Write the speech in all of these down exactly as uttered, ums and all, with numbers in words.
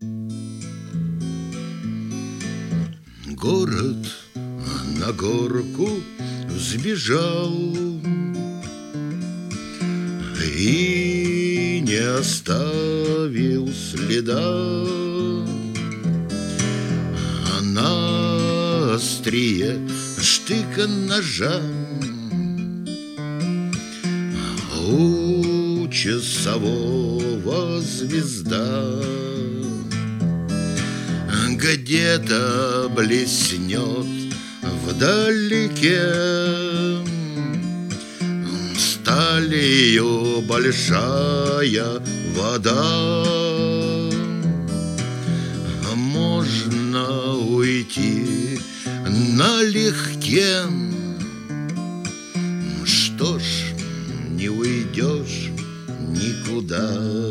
Город на горку взбежал и не оставил следа. А на острие штыка ножа у часового звезда. Где-то блеснет вдалеке сталью большая вода. Можно уйти налегке, что ж, не уйдешь никуда.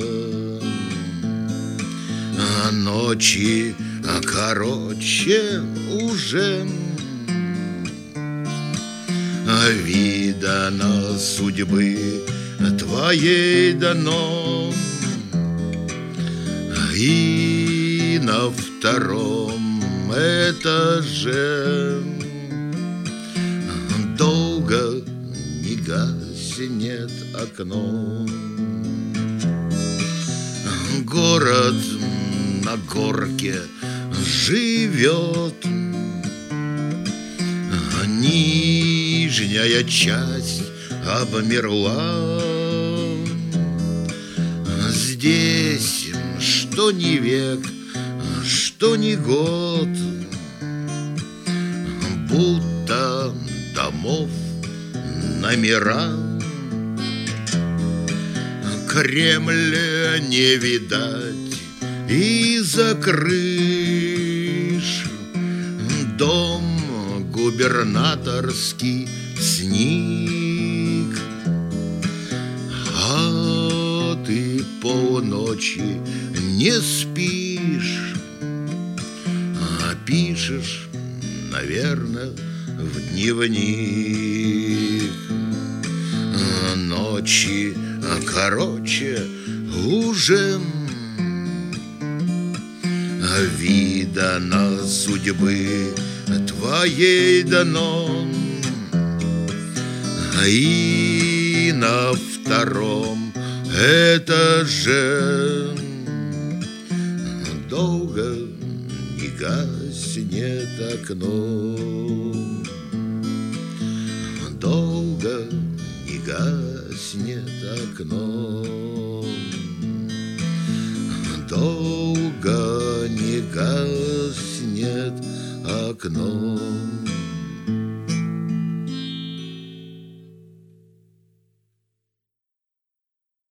А ночи короче уже, видано судьбы твоей дано. И на втором этаже долго не гаснет окно. Город на горке живет, нижняя часть обмерла. Здесь что ни век, что ни год, будто домов номера. Кремля не видать из-за крыш, дом губернаторский сник. А ты полночи не спишь, а пишешь, наверное, в дневник. Ночи короче уже, видано судьбы твоей дано. И на втором этаже долго не гаснет окно. Долго не гаснет окно. Долго не гаснет окно.